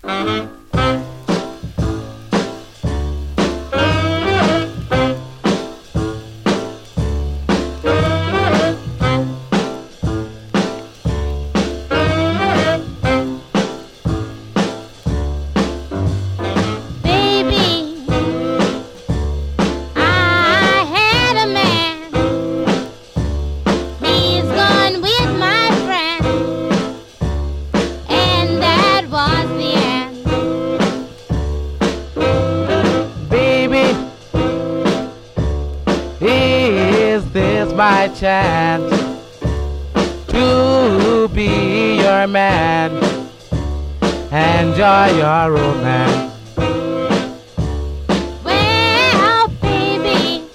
My chance to be your man, enjoy your romance. Well, baby,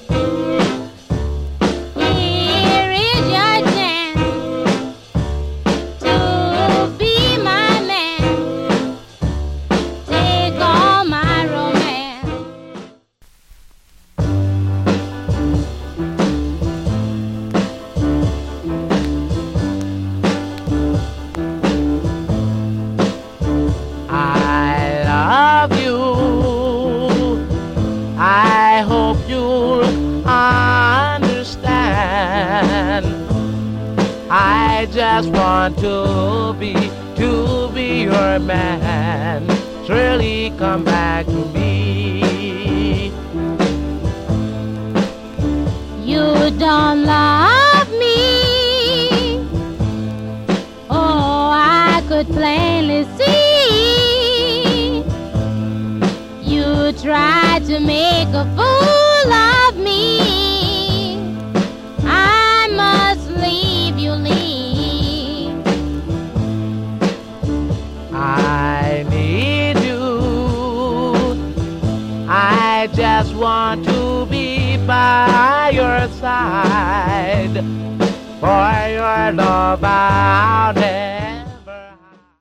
here is your chance to be my man, take all my romance. I hope you'll understand. I just want to be your man. Surely come back to me. You don't love me. Oh, I could plainly see. You tried to make a fool of me. I must leave you, leave. I need you. I just want to be by your side, for your love out there.